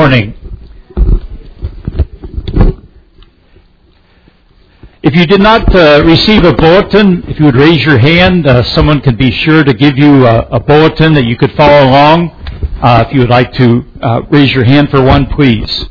morning. If you did not receive a bulletin, if you would raise your hand, someone can be sure to give you a bulletin that you could follow along. If you would like to raise your hand for one, please.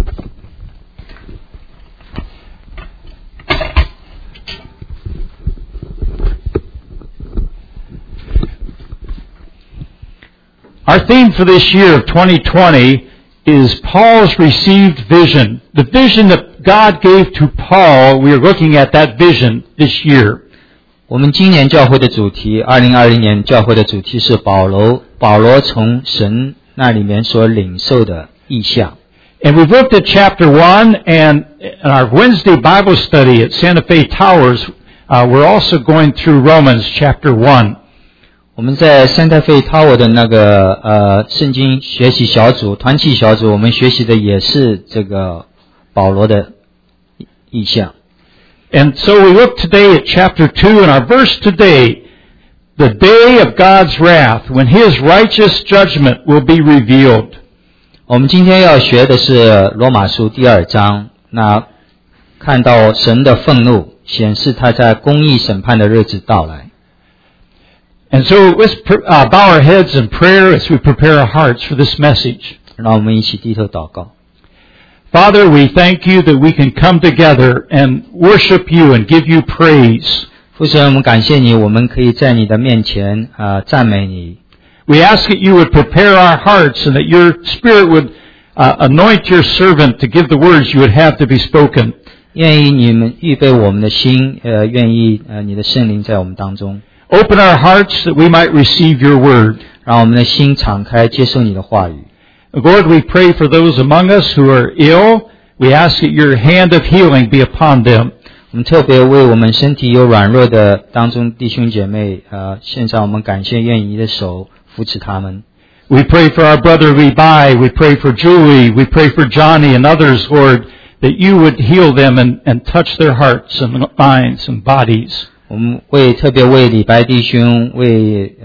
Our theme for this year of 2020 is Paul's received vision. The vision that God gave to Paul, we are looking at that vision this year. 我们今年教会的主题，2020年教会的主题是保罗从神那里面所领受的意象。 And we've looked at chapter 1, and in our Wednesday Bible study at Santa Fe Towers, we're also going through Romans chapter 1. 我们在 Santa Fe Tower 的那个圣经学习小组团契小组，我们学习的也是这个保罗的意象。 And so we look today at chapter 2, and our verse today, the day of God's wrath, when His righteous judgment will be revealed. 我们今天要学的是罗马书第2章，那看到神的愤怒，显示他在公义审判的日子到来。 And so let's bow our heads in prayer as we prepare our hearts for this message. 让我们一起低头祷告。 Father, we thank you that we can come together and worship you and give you praise. 父神，我们感谢你，我们可以在你的面前赞美你。 We ask that you would prepare our hearts and that your Spirit would anoint your servant to give the words you would have to be spoken. 愿意你们预备我们的心，愿意你的圣灵在我们当中。 Open our hearts that we might receive your word. 让我们的心敞开，接受你的话语。 Lord, we pray for those among us who are ill. We ask that your hand of healing be upon them. 我们特别为我们身体有软弱的当中弟兄姐妹献上我们感谢，愿意你的手扶持他们。 We pray for our brother Levi. We pray for Julie. We pray for Johnny and others, Lord, that you would heal them and touch their hearts and minds and bodies. 我们特别为李白弟兄，为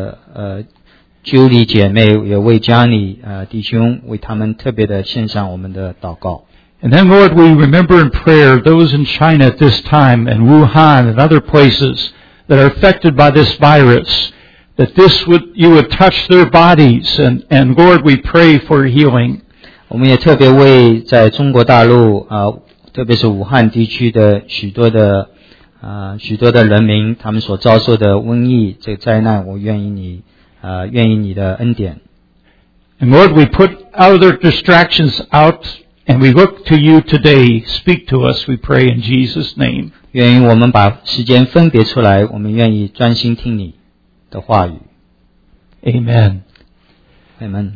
Julie 姐妹，也为 Johnny 弟兄，为他们特别的献上我们的祷告。 And then, Lord, we remember in prayer those in China at this time and Wuhan and other places that are affected by this virus, that you would touch their bodies, and Lord, we pray for healing. 我们也特别为在中国大陆特别是武汉地区的许多的人民，他们所遭受的瘟疫这个灾难，我愿意你的恩典。 And Lord, we put other distractions out, and we look to you today. Speak to us, we pray in Jesus' name. 愿意我们把时间分别出来，我们愿意专心听你的话语。 Amen. Amen.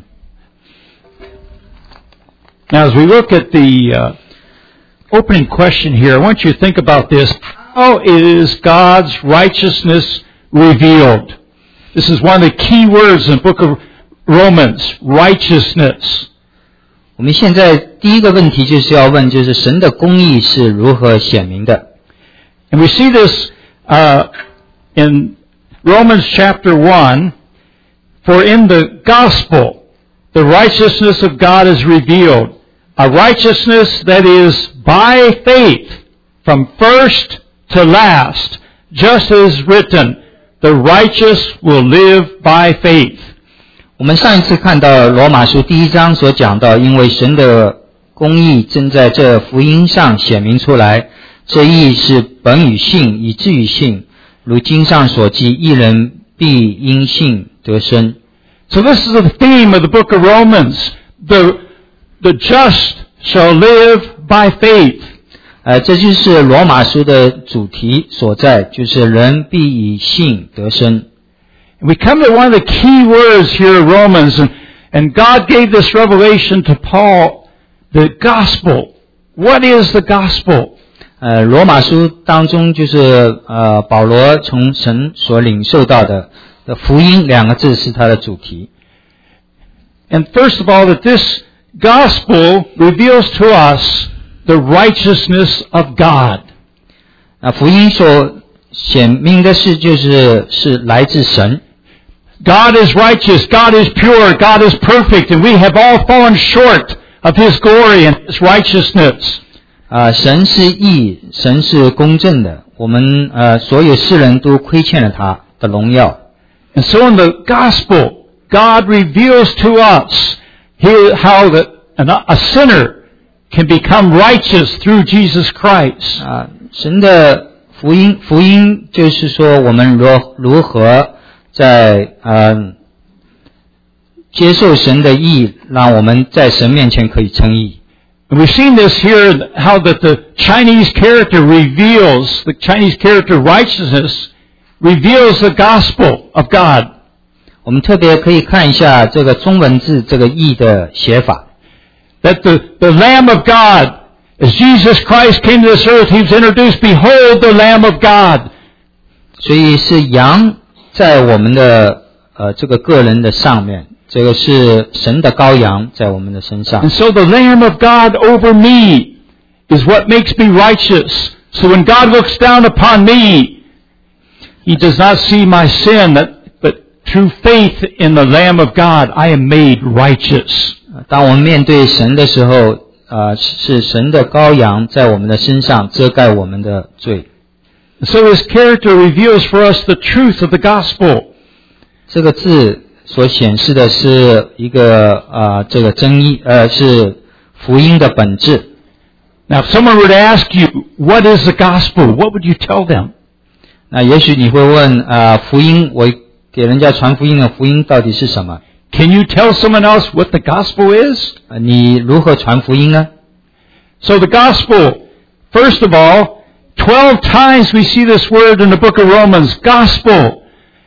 Now, as we look at the opening question here, I want you to think about this. How is God's righteousness revealed? This is one of the key words in the book of Romans, righteousness. 我们现在第一个问题就是要问，就是神的公义是如何显明的。 And we see this in Romans chapter 1, for in the gospel, the righteousness of God is revealed, a righteousness that is by faith from first to last, just as written, the righteous will live by faith. 我们上一次看到罗马书第1章所讲到，因为神的公义正在这福音上显明出来，这义是本于信，以至于信，如经上所记，义人必因信得生。 So this is the theme of the book of Romans. The just shall live by faith. 这就是罗马书的主题所在，就是人必以信得生。 We come to one of the key words here in Romans, and God gave this revelation to Paul, the gospel. What is the gospel? 罗马书当中就是保罗从神所领受到的福音两个字是他的主题。 And first of all, that this gospel reveals to us the righteousness of God. 福音所显明的是来自神。 God is righteous, God is pure, God is perfect, and we have all fallen short of His glory and His righteousness. 神是义，神是公正的，我们所有世人都亏欠了他的荣耀。 And so in the gospel, God reveals to us how that a sinner can become righteous through Jesus Christ. 神的福音就是说我们如何在接受神的义，让我们在神面前可以称义。 And we've seen this here, how that the Chinese character righteousness reveals the gospel of God. 我们特别可以看一下这个中文字这个义的写法。 That the Lamb of God, as Jesus Christ came to this earth, He was introduced, behold the Lamb of God. 所以是羊在我们的这个个人的上面，这个是神的羔羊在我们的身上。 And so the Lamb of God over me is what makes me righteous. So when God looks down upon me, He does not see my sin, but through faith in the Lamb of God, I am made righteous. 当我们面对神的时候，是神的羔羊在我们的身上遮盖我们的罪。 So His character reveals for us the truth of the gospel. 这个字所显示的是一个这个真义，是福音的本质。 Now, if someone were to ask you, what is the gospel? What would you tell them? 那也许你会问，福音，我给人家传福音的福音到底是什么？ Can you tell someone else what the gospel is? 你如何传福音呢？ So the gospel, first of all, 12 times we see this word in the book of Romans, gospel.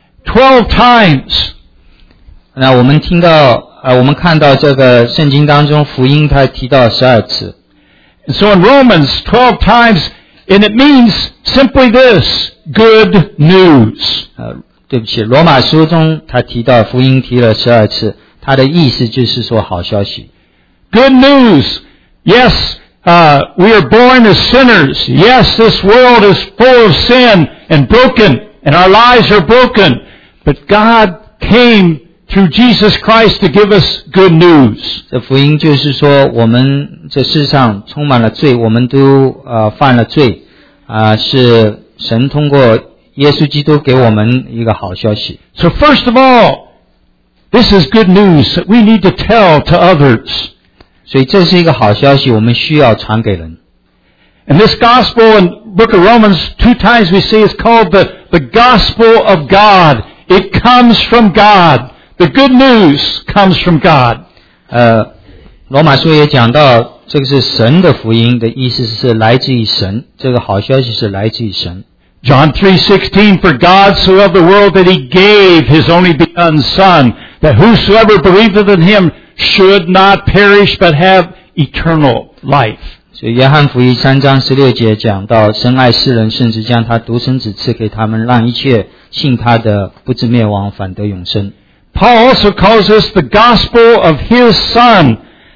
12 times. 那我们看到这个圣经当中福音，它提到12次。 And so in Romans, 12 times, and it means simply this, good news. 对不起，罗马书中他提到福音提了12次，它的意思就是说好消息。 Good news. Yes, we are born as sinners. Yes, this world is full of sin and broken, and our lives are broken. But God came through Jesus Christ to give us good news. 这福音就是说，我们这世上充满了罪，我们都犯了罪，是神通过耶稣基督给我们一个好消息。 So first of all, this is good news that we need to tell to others. 所以这是一个好消息，我们需要传给人。 And this gospel in the book of Romans, 2 times we see it's called the gospel of God. It comes from God. The good news comes from God. 罗马书也讲到，这个是神的福音的意思是来自于神，这个好消息是来自于神。 John 3:16, for God so loved the world that He gave His only begotten Son, that whosoever believeth in Him should not perish but have eternal life. 所以约翰福音3章16节讲到，神爱世人，甚至将他独生子赐给他们，让一切信他的不至灭亡，反得永生。 Paul also calls this the gospel of His Son,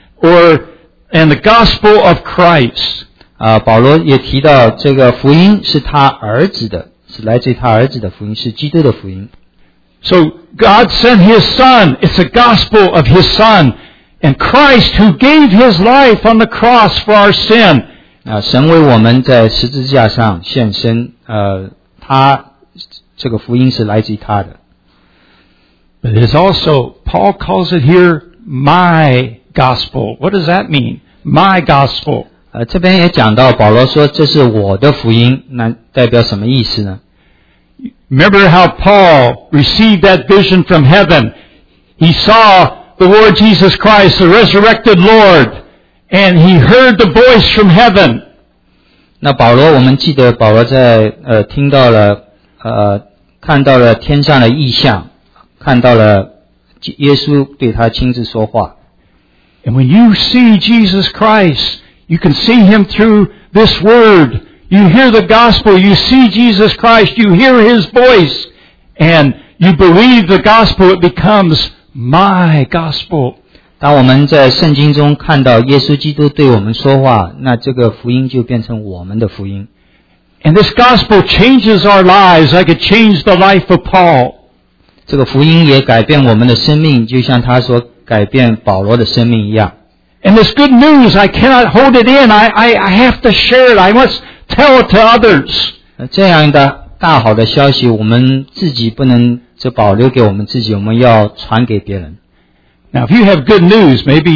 and the gospel of Christ. 保罗也提到这个福音是他儿子的，是来自于他儿子的福音，是基督的福音。 So God sent His Son. It's a gospel of His Son. And Christ who gave His life on the cross for our sin. 神为我们在十字架上献身，他这个福音是来自于他的。 But it is also, Paul calls it here, my gospel. What does that mean? My gospel. 这边也讲到保罗说这是我的福音，那代表什么意思呢？ Remember how Paul received that vision from heaven. He saw the Lord Jesus Christ, the resurrected Lord, and he heard the voice from heaven. 那保罗，我们记得保罗在听到了看到了天上的异象，看到了耶稣对他亲自说话。 And when you see Jesus Christ, you can see Him through this word. You hear the gospel, you see Jesus Christ, you hear His voice, and you believe the gospel, it becomes my gospel. 当我们在圣经中看到耶稣基督对我们说话，那这个福音就变成我们的福音。 And this gospel changes our lives like it changed the life of Paul. 这个福音也改变我们的生命，就像他所改变保罗的生命一样。 And this good news, I cannot hold it in. I have to share it. I must tell it to others. 这样的大好的消息，我们自己不能只保留给我们自己，我们要传给别人。 Now, if you have good news, maybe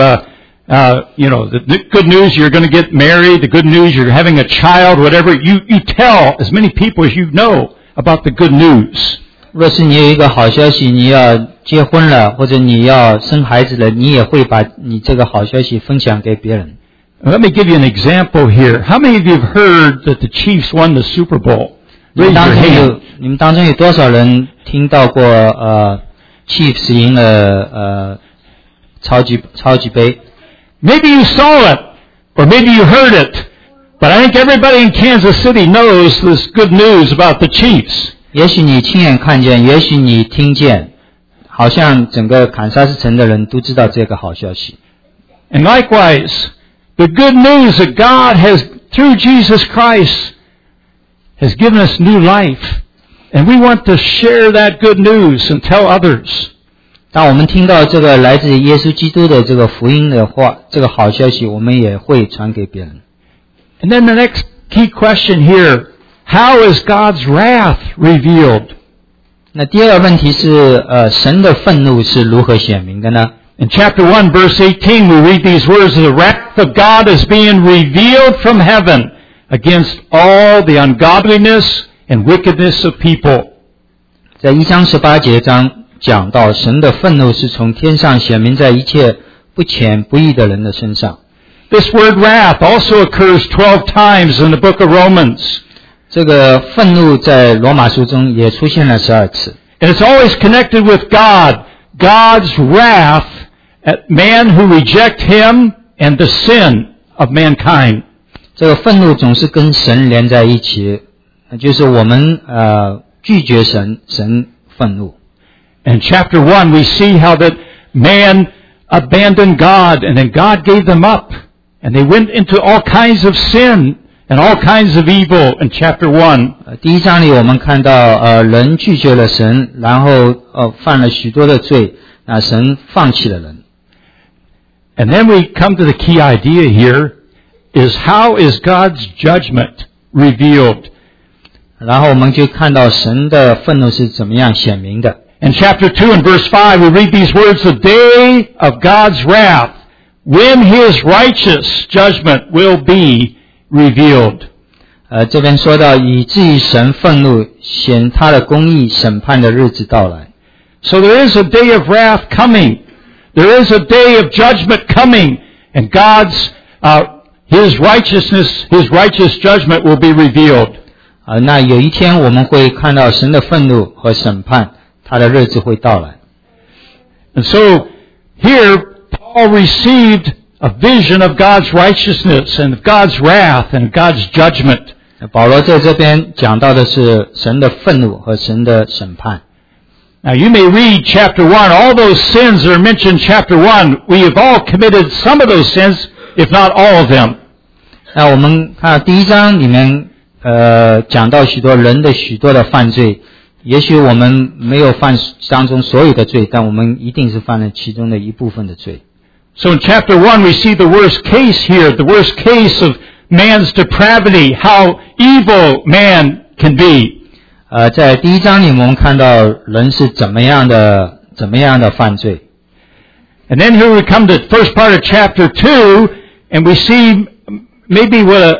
the good news you're going to get married, the good news you're having a child, whatever, you tell as many people as you know about the good news. 若是你有一个好消息，你要结婚了，或者你要生孩子了，你也会把你这个好消息分享给别人。 Let me give you an example here. How many of you have heard that the Chiefs won the Super Bowl? Raise your hand. 你们当中有多少人听到过Chiefs 赢了超级杯？ Maybe you saw it, or maybe you heard it, but I think everybody in Kansas City knows this good news about the Chiefs. 也许你亲眼看见，也许你听见，好像整个堪萨斯城的人都知道这个好消息。 And likewise, the good news that God has, through Jesus Christ, has given us new life. And we want to share that good news and tell others. 当我们听到这个来自耶稣基督的这个福音的话，这个好消息，我们也会传给别人。 And then the next key question here, how is God's wrath revealed? 那第二个问题是，神的愤怒是如何显明的呢？ In chapter 1, verse 18, we read these words, the wrath of God is being revealed from heaven against all the ungodliness and wickedness of people. 在1章18节讲到，神的愤怒是从天上显明在一切不虔不义的人的身上。 This word wrath also occurs 12 times in the book of Romans. 这个愤怒在罗马书中也出现了12次。 And it's always connected with God, God's wrath at man who reject Him and the sin of mankind. 这个愤怒总是跟神连在一起，就是我们拒绝神愤怒。 In chapter 1, we see how that man abandoned God, and then God gave them up, and they went into all kinds of sin and all kinds of evil in chapter 1. 第1章里我们看到人拒绝了神，然后犯了许多的罪，那神放弃了人。 And then we come to the key idea here, is how is God's judgment revealed? 然后我们就看到神的愤怒是怎么样显明的。 In chapter 2 and verse 5, we read these words, the day of God's wrath, when His righteous judgment will be revealed. 这边说到，以至于神愤怒显他的公义审判的日子到来。 So there is a day of wrath coming. There is a day of judgment coming, and God's, His righteousness, His righteous judgment will be revealed. 那有一天我们会看到神的愤怒和审判，他的日子会到来。 And so here Paul received a vision of God's righteousness and of God's wrath and God's judgment. 保罗在这边讲到的是神的愤怒和神的审判。 Now you may read chapter 1, all those sins that are mentioned in chapter 1, we have all committed some of those sins, if not all of them. 那我们看第1章里面讲到许多人的许多的犯罪，也许我们没有犯当中所有的罪，但我们一定是犯了其中的一部分的罪。 So in chapter 1 we see the worst case here, the worst case of man's depravity, how evil man can be. 在第1章里我们看到人是怎么样的犯罪。 And then here we come to the first part of chapter 2, and we see maybe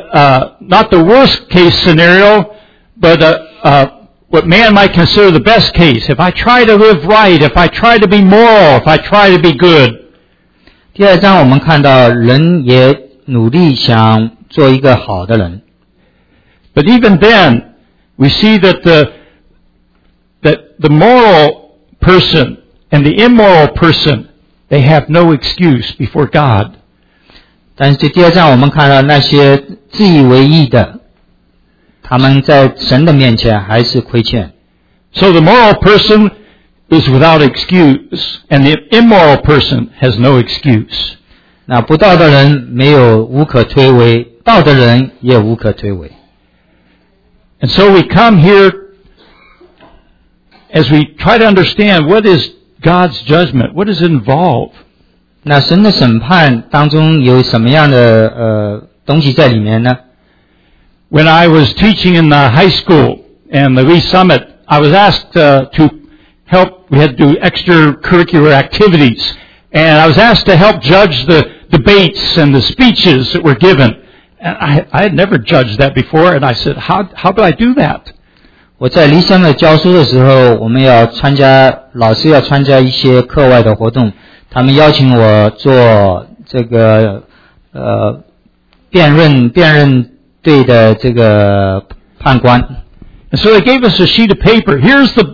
not the worst case scenario, but what man might consider the best case. If I try to live right, if I try to be moral, if I try to be good. 第2章我们看到人也努力想做一个好的人。 But even then, we see that the moral person and the immoral person, they have no excuse before God. 但是第2章我们看到那些自以为义的，他们在神的面前还是亏欠。 So the moral person is without excuse, and the immoral person has no excuse. 那不道的人无可推诿，道的人也无可推诿。 And so we come here as we try to understand what is God's judgment, what does it involve? 那神的审判当中有什么样的东西在里面呢？ When I was teaching in the high school and the Lee Summit, I was asked to help. We had to do extracurricular activities, and I was asked to help judge the debates and the speeches that were given. And I had never judged that before, and I said, how do I do that? 我在离山的教书的时候，我们老师要参加一些课外的活动，他们邀请我做这个辩论队的这个判官。 And so they gave us a sheet of paper. Here's the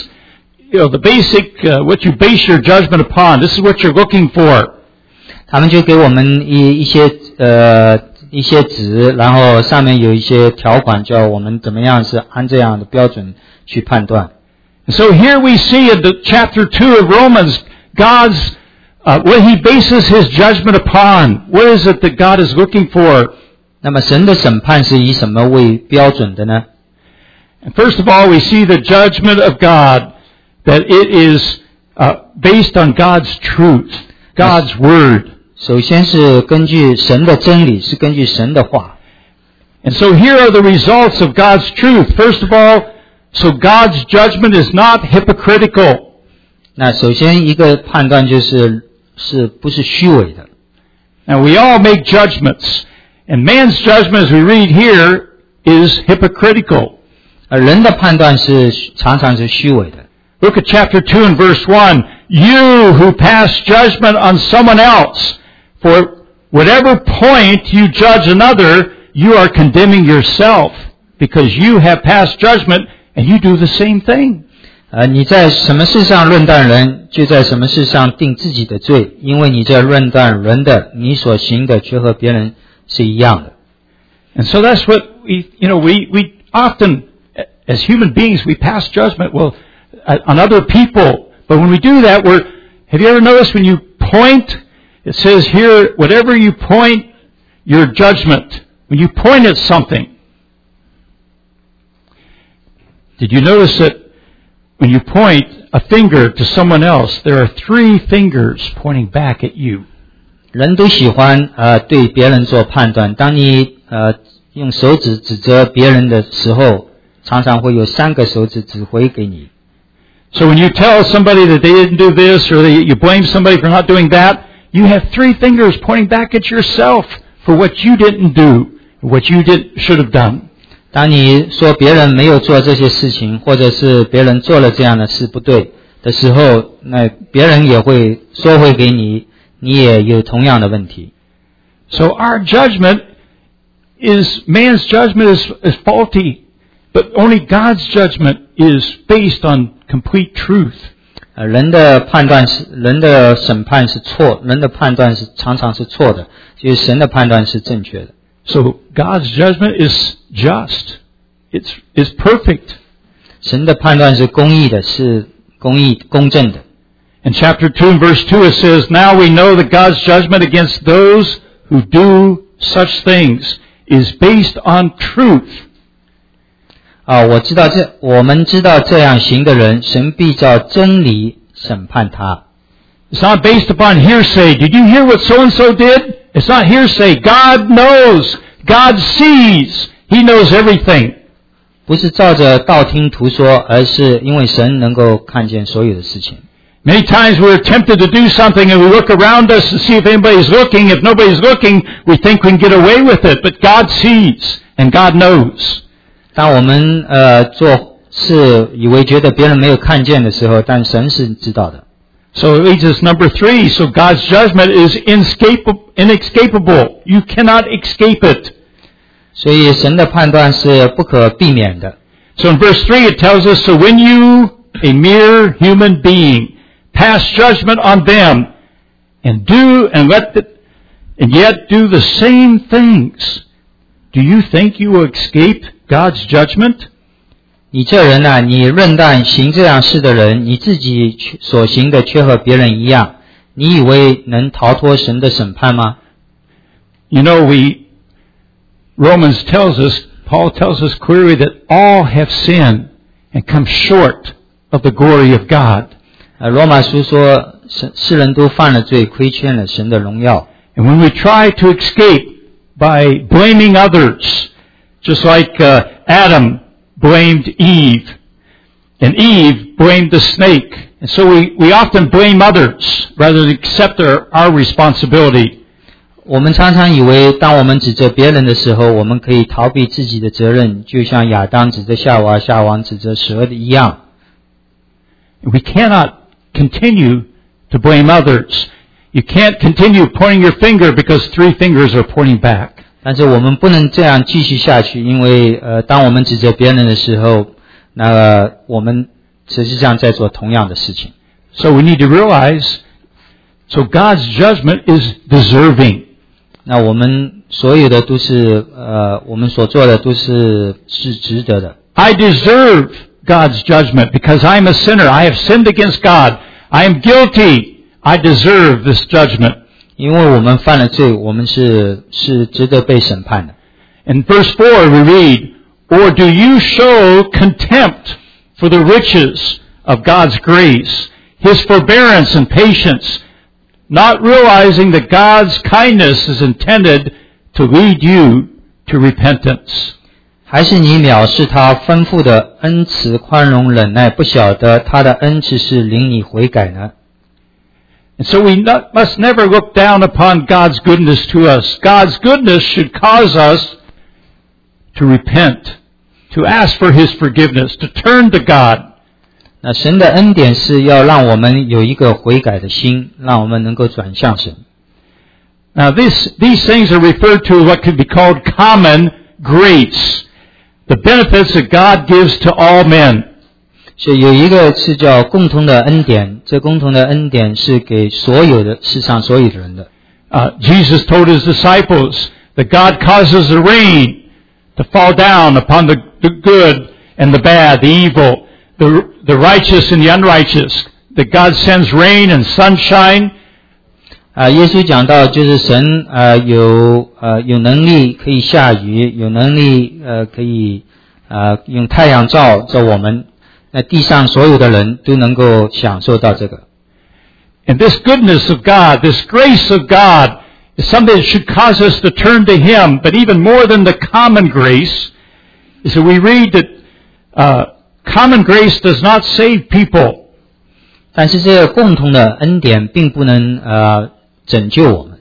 basic what you base your judgment upon. This is what you're looking for. 他们就给我们一些纸，然后上面有一些条款，叫我们怎么样是按这样的标准去判断。 And so here we see in the chapter 2 of Romans, God's what He bases His judgment upon. What is it that God is looking for? 那么神的审判是以什么为标准的呢？ And first of all, we see the judgment of God, that it is based on God's truth, God's word. 首先是根据神的真理，是根据神的话。 And so here are the results of God's truth. First of all, so God's judgment is not hypocritical. 那首先一个判断是不是虚伪的。 Now we all make judgments, and man's judgment, as we read here, is hypocritical. 而人的判断常常是虚伪的。 Look at chapter 2 and verse 1. You who pass judgment on someone else, for whatever point you judge another, you are condemning yourself, because you have passed judgment and you do the same thing. 你在什么事上论断人，就在什么事上定自己的罪，因为你在论断人的，你所行的却和别人是一样的。 And so that's what we often, as human beings, we pass judgment on other people. But when we do that, have you ever noticed when you point, it says here, whatever you point, your judgment. When you point at something, did you notice that when you point a finger to someone else, there are 3 fingers pointing back at you? 人都喜欢对别人做判断。当你用手指指责别人的时候，常常会有3个手指指回给你。 So when you tell somebody that they didn't do this, or you blame somebody for not doing that, you have 3 fingers pointing back at yourself for what you didn't do, what you should have done. 当你说别人没有做这些事情，或者是别人做了这样的事不对的时候，那别人也会说回给你，你也有同样的问题。 So our judgment man's judgment is faulty, but only God's judgment is based on complete truth. 人的审判是错，人的判断常常是错的，就是神的判断是正确的。 So God's judgment is just. It's perfect. 神的判断是公义的，是公正的。 In chapter 2 and verse 2 it says, Now we know that God's judgment against those who do such things is based on truth. 我们知道这样行的人，神必照真理审判他。 It's not based upon hearsay. Did you hear what so-and-so did? It's not hearsay. God knows. God sees. He knows everything. 不是照着道听途说，而是因为神能够看见所有的事情。 Many times we're tempted to do something and we look around us to see if anybody's looking. If nobody's looking, we think we can get away with it. But God sees and God knows. 当我们做事以为觉得别人没有看见的时候，但神是知道的。 So it leads us number 3. So God's judgment is inescapable. You cannot escape it. 所以神的判断是不可避免的。 So in verse 3 it tells us, So when you, a mere human being, pass judgment on them, and yet do the same things, do you think you will escape God's judgment? 你这人啊，你论断行这样事的人，你自己所行的却和别人一样，你以为能逃脱神的审判吗？ You know, Paul tells us clearly that all have sinned and come short of the glory of God. 罗马书说， 世人都犯了罪，亏欠了神的荣耀。 And when we try to escape by blaming others, just like Adam blamed Eve, and Eve blamed the snake, and so we often blame others rather than accept our responsibility. 我们常常以为当我们指责别人的时候，我们可以逃避自己的责任，就像亚当指责夏娃，夏娃指责蛇的一样。 We cannot continue to blame others. You can't continue pointing your finger because 3 fingers are pointing back. 但是我们不能这样继续下去，因为当我们指责别人的时候，那我们实际上在做同样的事情。 So we need to realize, so God's judgment is deserving. 那我们所有的都是我们所做的都是值得的。 I deserve God's judgment because I'm a sinner. I have sinned against God. I am guilty. I deserve this judgment. 因为我们犯了罪，我们是值得被审判的。 In verse 4 we read, Or do you show contempt for the riches of God's grace, His forbearance and patience, not realizing that God's kindness is intended to lead you to repentance? 还是你藐视他吩咐的恩慈、宽容、忍耐，不晓得他的恩慈是领你悔改呢？ And so we must never look down upon God's goodness to us. God's goodness should cause us to repent, to ask for His forgiveness, to turn to God. 那神的恩典是要让我们有一个悔改的心，让我们能够转向神。 Now these things are referred to what could be called common grace, the benefits that God gives to all men. 所以有一个是叫共同的恩典，这共同的恩典是给所有的世上所有的人的。 Jesus told His disciples that God causes the rain to fall down upon the good and the bad, the evil, the righteous and the unrighteous, that God sends rain and sunshine. 耶稣讲到就是神有能力可以下雨，有能力可以用太阳照我们。那地上所有的人都能够享受到这个。 And this goodness of God, this grace of God, is something that should cause us to turn to Him. But even more than the common grace, is that we read that common grace does not save people. 但是这个共同的恩典并不能拯救我们。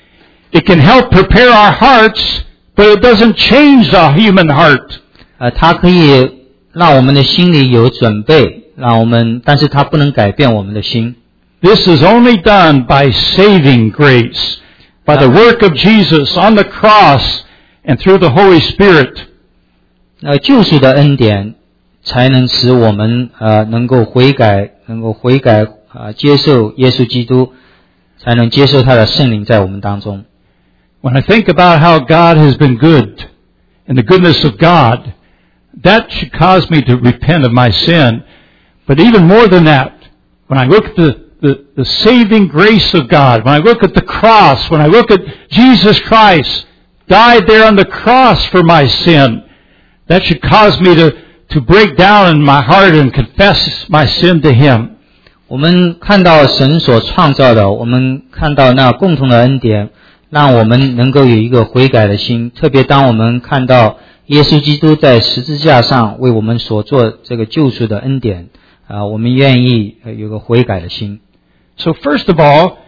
It can help prepare our hearts, but it doesn't change the human heart. 它可以让我们的心里有准备，但是它不能改变我们的心。 This is only done by saving grace, by the work of Jesus on the cross and through the Holy Spirit. 救赎的恩典才能使我们能够悔改，接受耶稣基督，才能接受他的圣灵在我们当中。 When I think about how God has been good and the goodness of God, that should cause me to repent of my sin. But even more than that, when I look at the saving grace of God, when I look at the cross, when I look at Jesus Christ died there on the cross for my sin, that should cause me to break down in my heart and confess my sin to Him. 我们看到神所创造的，我们看到那共同的恩典，让我们能够有一个悔改的心。特别当我们看到耶稣基督在十字架上为我们所做这个救赎的恩典，我们愿意有个悔改的心。 So first of all,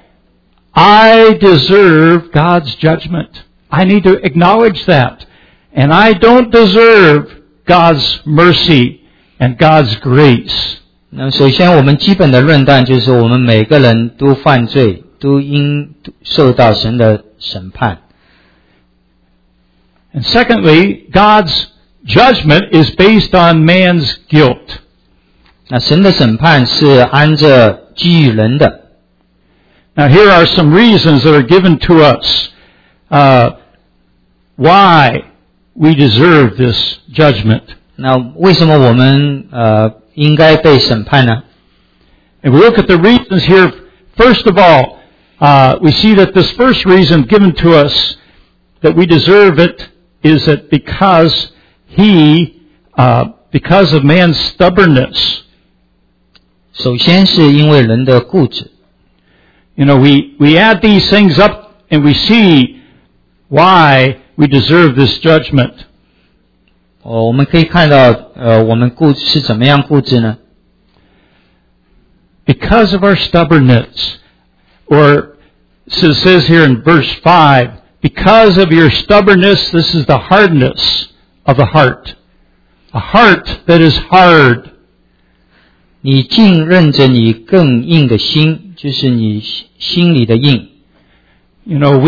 I deserve God's judgment. I need to acknowledge that. And I don't deserve God's mercy and God's grace. 那首先我们基本的论断就是我们每个人都犯罪，都应受到神的审判。 And secondly, God's judgment is based on man's guilt. 那神的审判是按着基于人的。 Now here are some reasons that are given to us why we deserve this judgment. 那为什么我们应该被审判呢？ And we look at the reasons here. First of all, we see that this first reason given to us that we deserve it is that because of man's stubbornness. 首先是因为人的固执。 You know, we add these things up and we see why we deserve this judgment. 我们可以看到我们是怎么样固执呢？ Because of our stubbornness, or so it says here in verse 5, because of your stubbornness, this is the hardness of the heart. A heart that is hard. 你竟认着你更硬的心，就是你心里的硬。 You know,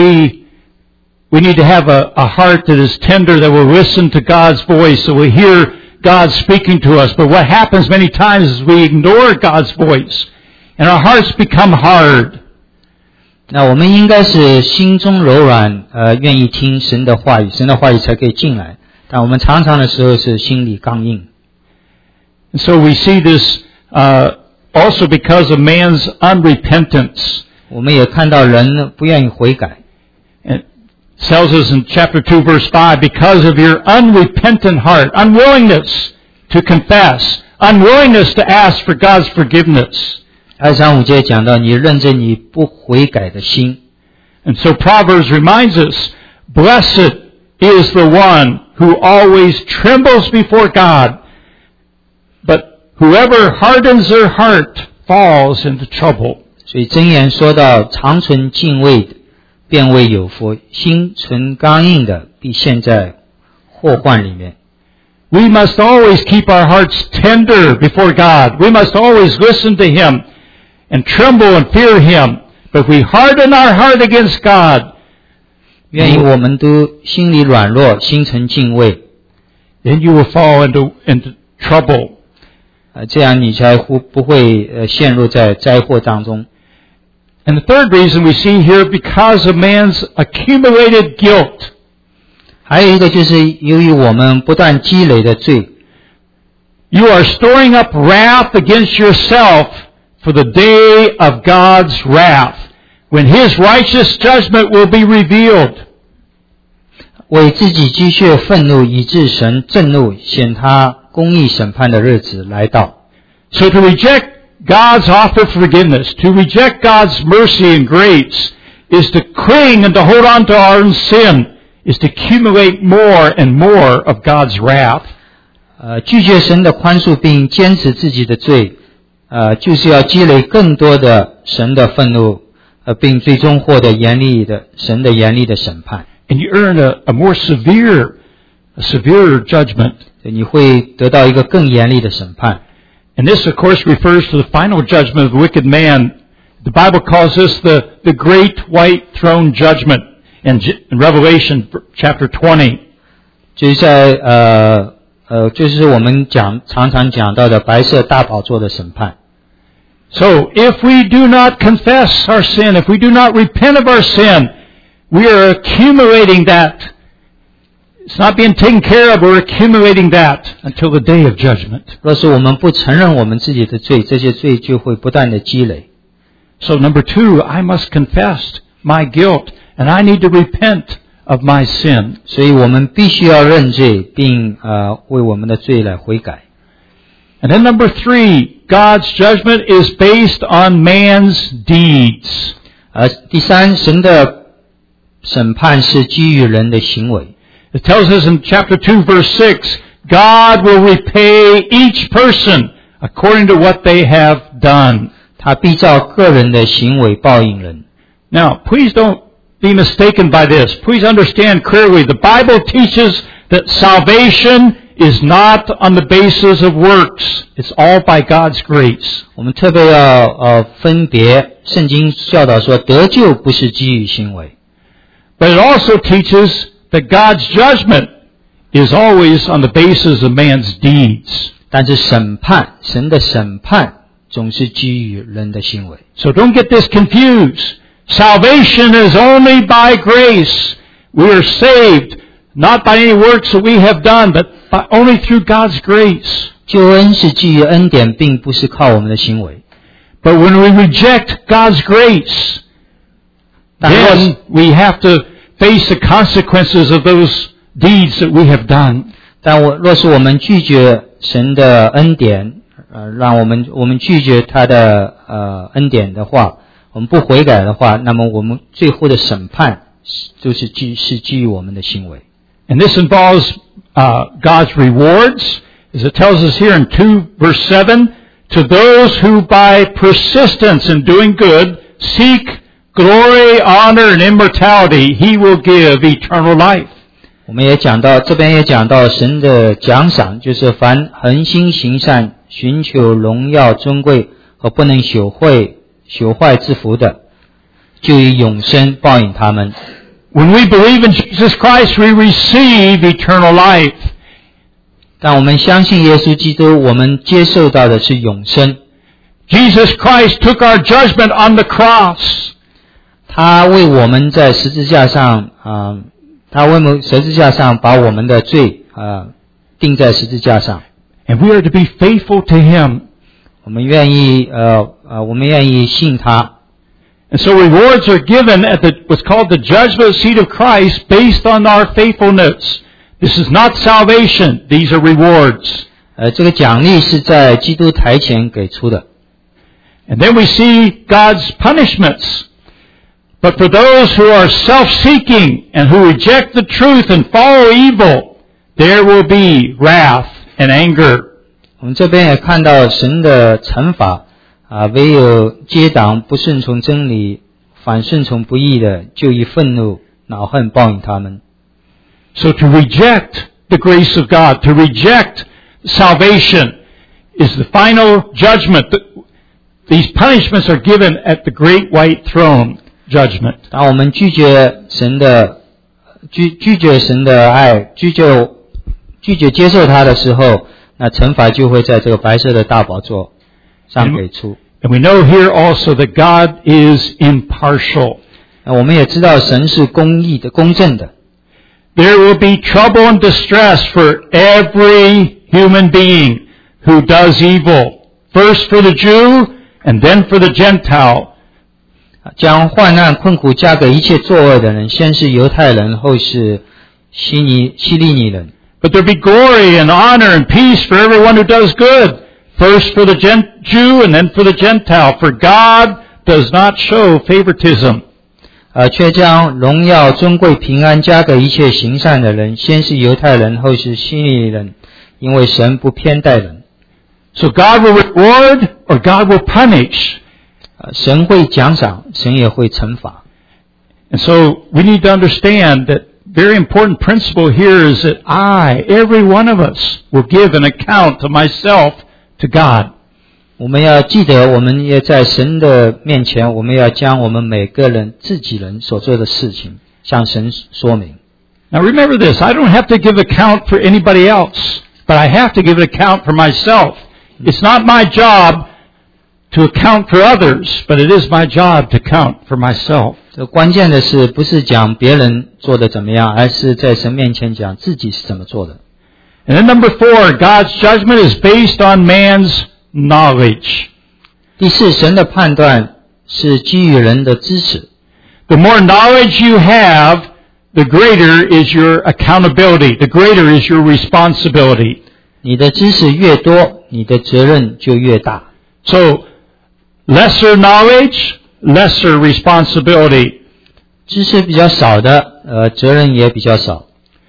we need to have a heart that is tender, that will listen to God's voice, so we hear God speaking to us. But what happens many times is we ignore God's voice, and our hearts become hard. 那我们应该是心中柔软，愿意听神的话语，神的话语才可以进来。但我们常常的时候是心里刚硬。 And so we see this also because of man's unrepentance. 我们也看到人不愿意悔改。 It tells us in chapter 2, verse 5, because of your unrepentant heart, unwillingness to confess, unwillingness to ask for God's forgiveness. 2章5节讲到你认真你不悔改的心。 And so Proverbs reminds us, blessed is the one who always trembles before God, but whoever hardens their heart falls into trouble. 所以箴言说到，常存敬畏的，便为有福；心存刚硬的，必陷在祸患里面。 We must always keep our hearts tender before God. We must always listen to Him and tremble and fear Him. But if we harden our heart against God, 愿意我们都心里软弱，心存敬畏， then you will fall into trouble. 这样你才不会陷入在灾祸当中。 And the third reason we see here, because of man's accumulated guilt. 还有一个就是由于我们不断积累的罪， You are storing up wrath against yourself for the day of God's wrath, when His righteous judgment will be revealed. 为自己积蓄愤怒，以致神震怒，显他公义审判的日子来到。 So to reject God's offer of forgiveness, to reject God's mercy and grace, is to cling and to hold on to our own sin, is to accumulate more and more of God's wrath. 拒绝神的宽恕并坚持自己的罪，就是要积累更多的神的愤怒，并最终获得神的严厉的审判。 And you earn a more severe judgment. 你会得到一个更严厉的审判。 And this, of course, refers to the final judgment of the wicked man. The Bible calls this the great white throne judgment in Revelation chapter 20. 就是在就是我们常常讲到的白色大宝座的审判。 So, if we do not confess our sin, if we do not repent of our sin, we are accumulating that. It's not being taken care of. We're accumulating that until the day of judgment. 若是我们不承认我们自己的罪，这些罪就会不断的积累。 So, number 2, I must confess my guilt, and I need to repent of my sin. 所以我们必须要认罪，并为我们的罪来悔改。 And then number 3, God's judgment is based on man's deeds. 第三，神的审判是基于人的行为。 It tells us in chapter 2, verse 6, God will repay each person according to what they have done. 他必照个人的行为报应人。 Now, please don't be mistaken by this. Please understand clearly, the Bible teaches that salvation is not on the basis of works. It's all by God's grace. 我们特别要分别，圣经教导说，得救不是基于行为。 But it also teaches that God's judgment is always on the basis of man's deeds. 但是神的审判总是基于人的行为。 So don't get this confused. Salvation is only by grace. We are saved not by any works that we have done, but only through God's grace. 救恩是基于恩典，并不是靠我们的行为。 But when we reject God's grace, then we have to face the consequences of those deeds that we have done. 但若是我们拒绝神的恩典，让我们拒绝他的恩典的话， 我们不悔改的话，那么我们最后的审判就是基于我们的行为。 And this involves God's rewards, as it tells us here in 2 verse 7, to those who by persistence in doing good seek glory, honor, and immortality, He will give eternal life. 我们也讲到，这边也讲到神的奖赏，就是凡恒心行善、寻求荣耀尊贵和不能朽坏之福的，就以永生报应他们。 When we believe in Jesus Christ, we receive eternal life. 当我们相信耶稣基督，我们接受到的是永生。 Jesus Christ took our judgment on the cross. 他为我们在十字架上把我们的罪钉在十字架上。 And we are to be faithful to Him. 我们愿意信他。 And so rewards are given at what's called the judgment seat of Christ based on our faithfulness. This is not salvation. These are rewards. 这个奖励是在基督台前给出的。 And then we see God's punishments. But for those who are self-seeking and who reject the truth and follow evil, there will be wrath and anger. 我们这边也看到神的惩罚唯有结党不顺从真理、反顺从不义的，就以愤怒、恼恨报应他们。 So to reject the grace of God, to reject salvation, is the final judgment. These punishments are given at the great white throne judgment. 当我们拒绝神的爱，拒绝接受他的时候，那惩罚就会在这个白色的大宝座上给出。 And we know here also that God is impartial. 我们也知道神是公义的、公正的。 There will be trouble and distress for every human being who does evil. First for the Jew, and then for the Gentile. 将患难困苦加给一切作恶的人，先是犹太人，后是希利尼人。 But there be glory and honor and peace for everyone who does good. First for the Jew and then for the Gentile. For God does not show favoritism. 却将荣耀、尊贵、平安加给一切行善的人，先是犹太人，后是希利尼人，因为神不偏待人。 So God will reward or God will punish. 神会奖赏，神也会惩罚。 And so we need to understand that very important principle here is that every one of us, will give an account of myself to God. 我们要记得，我们也在神的面前，我们要将我们每个人自己人所做的事情向神说明。 Now remember this, I don't have to give account for anybody else, but I have to give an account for myself. It's not my job to account for others, but it is my job to count for myself. 这关键的是不是讲别人做的怎么样，而是在神面前讲自己是怎么做的。 And then number 4, God's judgment is based on man's knowledge. 第四，神的判断是基于人的知识。 The more knowledge you have, the greater is your accountability. The greater is your responsibility. 你的知识越多，你的责任就越大。 So, lesser knowledge, lesser responsibility. 知识比较少的，责任也比较少。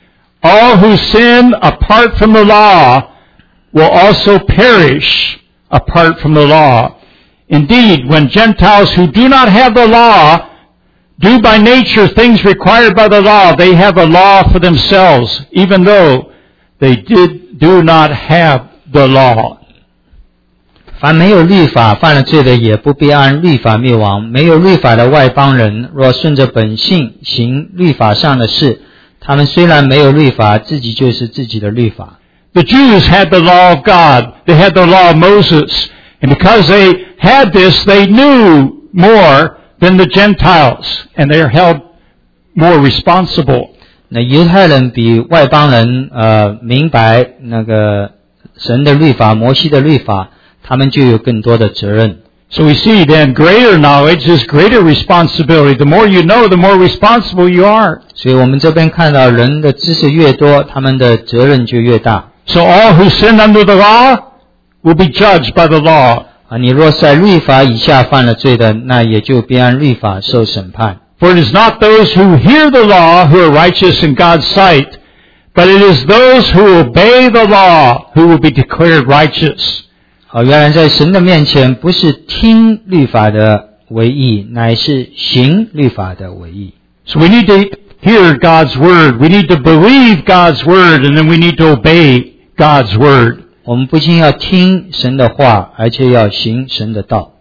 All who sin apart from the law will also perish apart from the law. Indeed, when Gentiles who do not have the law do by nature things required by the law, they have a law for themselves, even though they do not have the law. 凡没有律法犯了罪的，也不必按律法灭亡。没有律法的外邦人，若顺着本性行律法上的事，他们虽然没有律法，自己就是自己的律法。 The Jews had the law of God. They had the law of Moses. And because they had this, they knew more than the Gentiles. And they are held more responsible. 那犹太人比外邦人明白那个神的律法、摩西的律法，他们就有更多的责任。 So we see then greater knowledge is greater responsibility. The more you know, the more responsible you are. 所以我们这边看到人的知识越多，他们的责任就越大。 So all who sin under the law will be judged by the law. 你若在律法以下犯了罪的，那也就必按律法受审判。 For it is not those who hear the law who are righteous in God's sight, but it is those who obey the law who will be declared righteous. 原来在神的面前，不是听律法的为义，乃是行律法的为义。 So we need to hear God's word. We need to believe God's word, and then we need to obey God's word. 我们不仅要听神的话，而且要行神的道。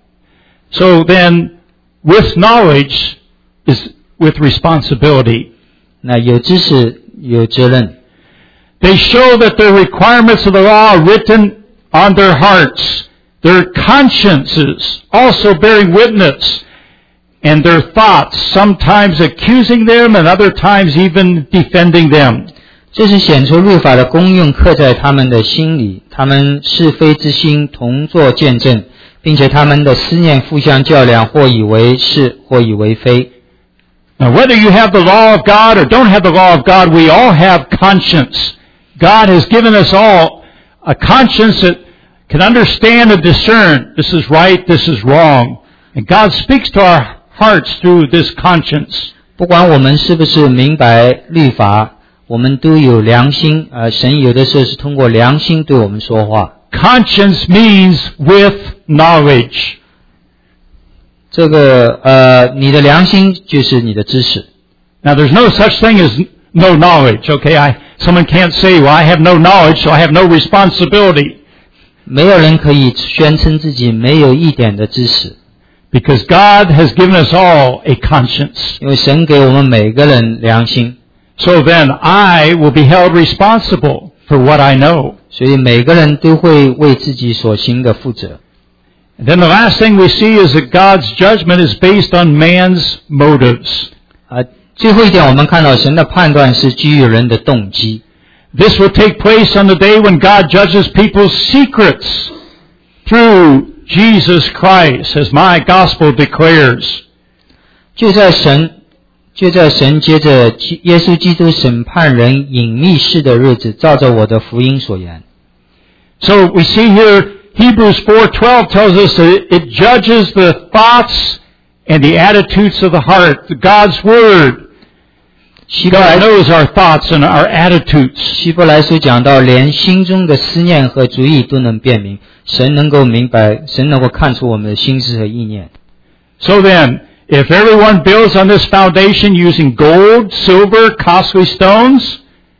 So then, with knowledge is with responsibility. 那有知识有责任。 They show that the requirements of the law are written on their hearts, their consciences also bearing witness, and their thoughts sometimes accusing them and other times even defending them. 这是显出律法的功用刻在他们的心里，他们是非之心同作见证，并且他们的思念互相较量，或以为是，或以为非。 Now, whether you have the law of God or don't have the law of God, we all have conscience. God has given us all a conscience that can understand and discern this is right, this is wrong. And God speaks to our hearts through this conscience. 不管我们是不是明白律法，我们都有良心，神有的时候是通过良心对我们说话。 Conscience means with knowledge. 这个你的良心就是你的知识。 Now there's no such thing as no knowledge, okay? Someone can't say, well, I have no knowledge, so I have no responsibility. 没有人可以宣称自己没有一点的知识。 Because God has given us all a conscience. 因为神给我们每个人良心。 So then I will be held responsible for what I know. 所以每个人都会为自己所行的负责。 And then the last thing we see is that God's judgment is based on man's motives. 最后一点我们看到神的判断是基于人的动机。 This will take place on the day when God judges people's secrets through Jesus Christ, as my gospel declares. 就在神接着耶稣基督审判人隐秘事的日子，照着我的福音所言。 So we see here Hebrews 4:12 tells us that it judges the thoughts and the attitudes of the heart. God's word. God knows our thoughts and our attitudes. 希伯来书讲到，连心中的思念和主意都能辨明，神能够明白，神能够看出我们的心思和意念。 So then, if everyone builds on this foundation using gold, silver, costly stones,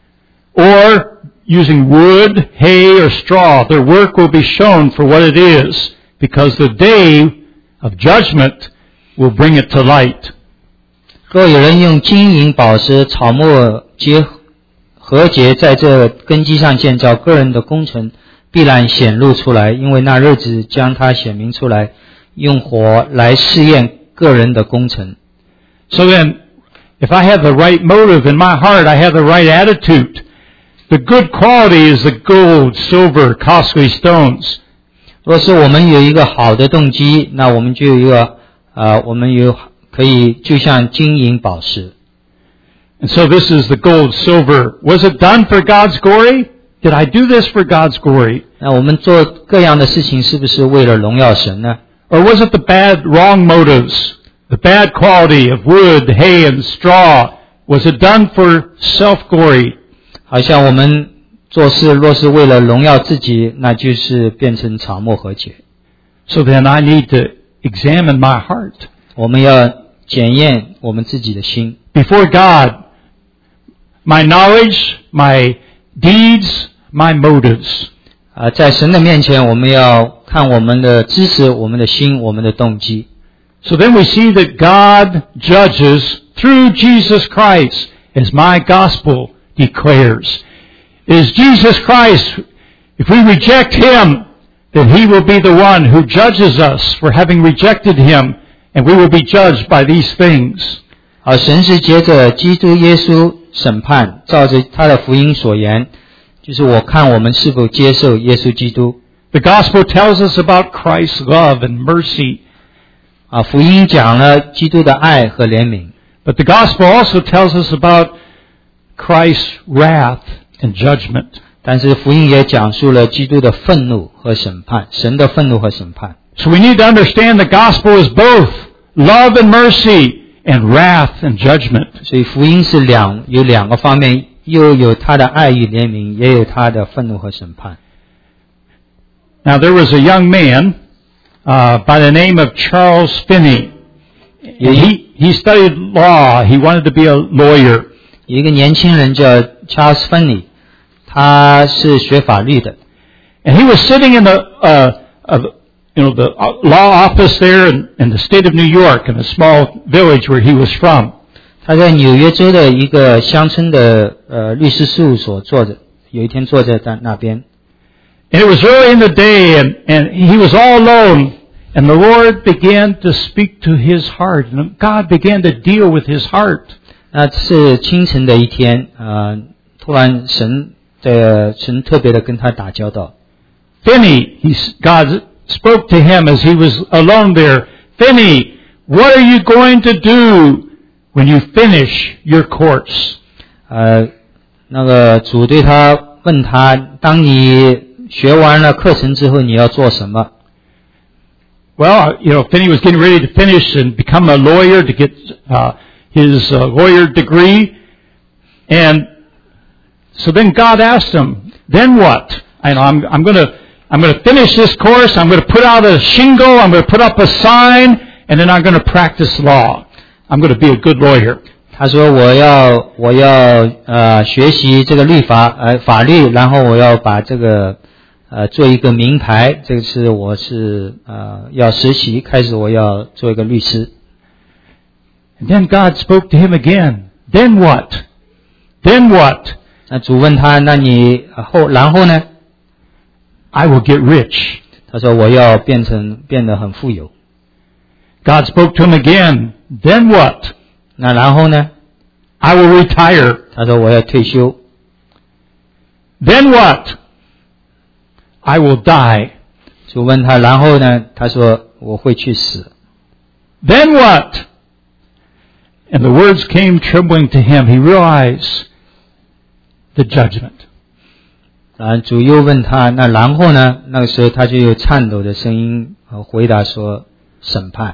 or using wood, hay, or straw, their work will be shown for what it is, because the day of judgment will bring it to light. 若有人用金银宝石草木和结在这根基上建造，个人的工程必然显露出来，因为那日子将它显明出来，用火来试验个人的工程。 So then, if I have the right motive in my heart, I have the right attitude. The good quality is the gold, silver, costly stones. 若是我们有一个好的动机，那我们就有一个可以就像金银宝石。 And so this is the gold, silver. Was it done for God's glory? Did I do this for God's glory? 那我们做各样的事情是不是为了荣耀神呢？ Or was it the bad, wrong motives? The bad quality of wood, hay, and straw? Was it done for self-glory? 好像我们做事若是为了荣耀自己，那就是变成草木和解。 So then I need to examine my heart. 我们要检验我们自己的心。 Before God, my knowledge, my deeds, my motives. 在神的面前，我们要看我们的知识、我们的心、我们的动机。 So then we see that God judges through Jesus Christ, as my gospel declares. It is Jesus Christ. If we reject Him, then He will be the one who judges us for having rejected Him, and we will be judged by these things. 神是接着基督耶稣审判，照着他的福音所言，就是我看我们是否接受耶稣基督。 The gospel tells us about Christ's love and mercy. 福音讲了基督的爱和怜悯。 But the gospel also tells us about Christ's wrath and judgment. 但是福音也讲述了基督的愤怒和审判，神的愤怒和审判。 So we need to understand the gospel is both love and mercy and wrath and judgment. 所以福音是有两个方面，又有他的爱与怜悯，也有他的愤怒和审判。 Now there was a young man by the name of Charles Finney. He studied law. He wanted to be a lawyer. 有一个年轻人叫 Charles Finney， 他是学法律的。 And he was sitting in the the law office there in the state of New York, in a small village where he was from. 他在纽约州的一个乡村的律师事务所坐着，有一天坐在那边。 And it was early in the day, and he was all alone, and the Lord began to speak to his heart, and God began to deal with his heart. 那是清晨的一天，突然神特别的跟他打交道。 Finney, God spoke to him as he was alone there. Finney, what are you going to do when you finish your course? 那个主对他问他，当你学完了课程之后，你要做什么？ Well, Finney was getting ready to finish and become a lawyer to get his lawyer degree. And so then God asked him, then what? I'm going to finish this course. I'm going to put out a shingle. I'm going to put up a sign. And then I'm going to practice law. I'm going to be a good lawyer. 他说我要学习这个法律，然后我要把这个做一个名牌，这个是我要实习，开始我要做一个律师。 And then God spoke to him again. Then what? Then what? 那主问他，那你然后呢？ I will get rich. 他说我要变得很富有。 God spoke to him again. Then what? 那然后呢？ I will retire. 他说我要退休。 Then what? I will die. 主问他，然后呢？他说我会去死。 Then what? And the words came trembling to him. He realized the judgment. 主又问他，那然后呢？那个时候他就有颤抖的声音回答说审判。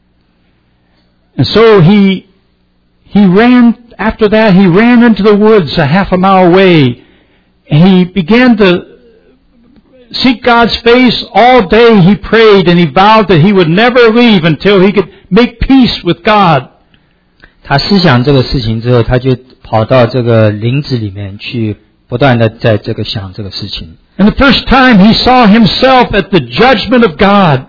And so he ran, after that he ran into the woods a half a mile away. And he began to seek God's face all day. He prayed and he vowed that he would never leave until he could make peace with God. 他思想这个事情之后，他就跑到这个林子里面去，不断的在想这个事情。 And the first time he saw himself at the judgment of God.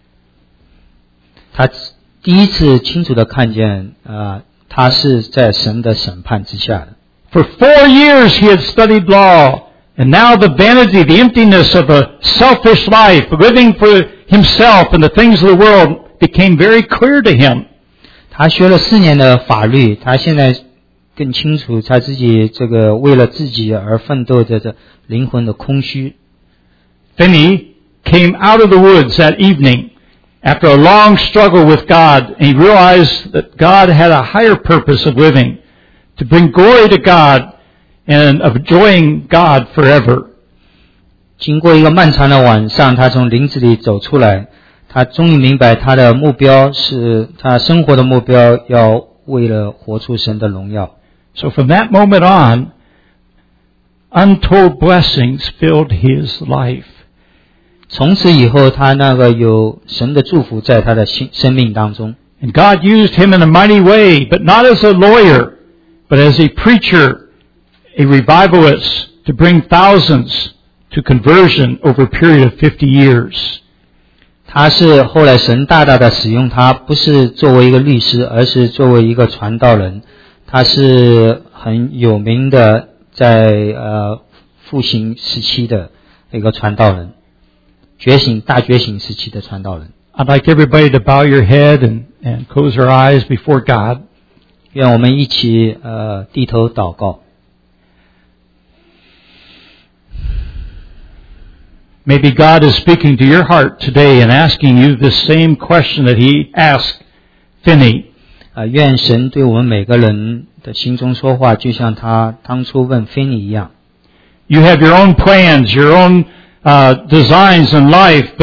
他第一次清楚的看见他是在神的审判之下的。 For 4 years he had studied law, and now the vanity, the emptiness of a selfish life, living for himself and the things of the world, became very clear to him. 他学了4年的法律，他现在更清楚他自己这个为了自己而奋斗的这灵魂的空虚。 Finney came out of the woods that evening after a long struggle with God, and he realized that God had a higher purpose of living, to bring glory to God and of enjoying God forever. 经过一个漫长的晚上，他从林子里走出来，他终于明白他的目标是他生活的目标，要为了活出神的荣耀。 So from that moment on, untold blessings filled his life. 从此以后，他那个有神的祝福在他的生命当中。 And God used him in a mighty way, but not as a lawyer, but as a preacher, a revivalist, to bring thousands to conversion over a period of 50 years. 他是后来神大大的使用他，不是作为一个律师，而是作为一个传道人。他是很有名的，在复兴时期的一个传道人，大觉醒时期的传道人。 I'd like everybody to bow your head and close their eyes before God. 愿我们一起低头祷告。 Maybe God is speaking to your heart today and asking you the same question that He asked Finney. 愿神对我们每个人的心中说话，就像他当初问菲尼一样。 You have your own plans, your own designs in life, but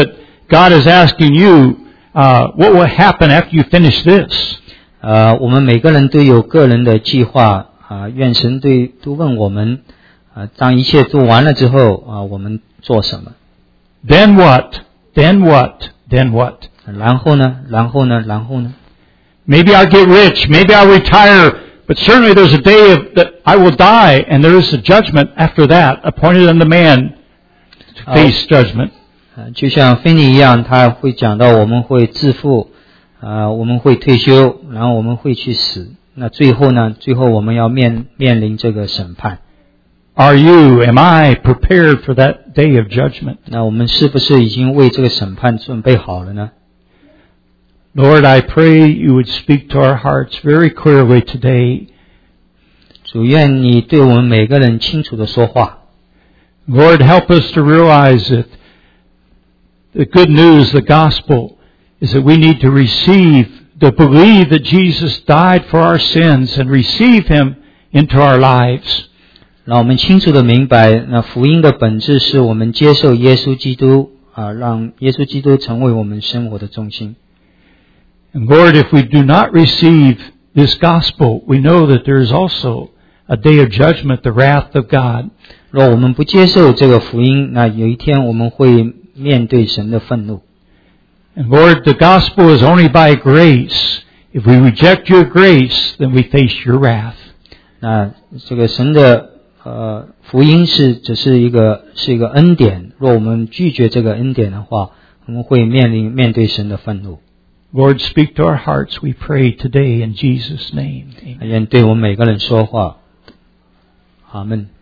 God is asking you, what will happen after you finish this? 我们每个人都有个人的计划愿神都问我们当一切做完了之后我们做什么 Then what? Then what? Then what? 然后呢 Maybe I'll get rich, maybe I'll retire, but certainly there's a day that I will die, and there is a judgment after that, appointed unto man to face judgment. 就像菲尼一样，他会讲到我们会致富我们会退休，然后我们会去死，那最后我们要面临这个审判。 Am I prepared for that day of judgment? 那我们是不是已经为这个审判准备好了呢？ Lord, I pray you would speak to our hearts very clearly today. 主愿你对我们每个人清楚地说话。 Lord, help us to realize that the good news, the gospel, is that we need to believe that Jesus died for our sins and receive him into our lives. 让我们清楚地明白，那福音的本质是我们接受耶稣基督让耶稣基督成为我们生活的中心。 And Lord, if we do not receive this gospel, we know that there is also a day of judgment, the wrath of God. 若我们不接受这个福音，那有一天我们会面对神的愤怒。 And Lord, the gospel is only by grace. If we reject your grace, then we face your wrath. 那这个神的福音只是一个恩典，若我们拒绝这个恩典的话，我们会面对神的愤怒。 Lord, speak to our hearts, we pray today in Jesus' name. Amen. 愿对我们每个人说话。阿们。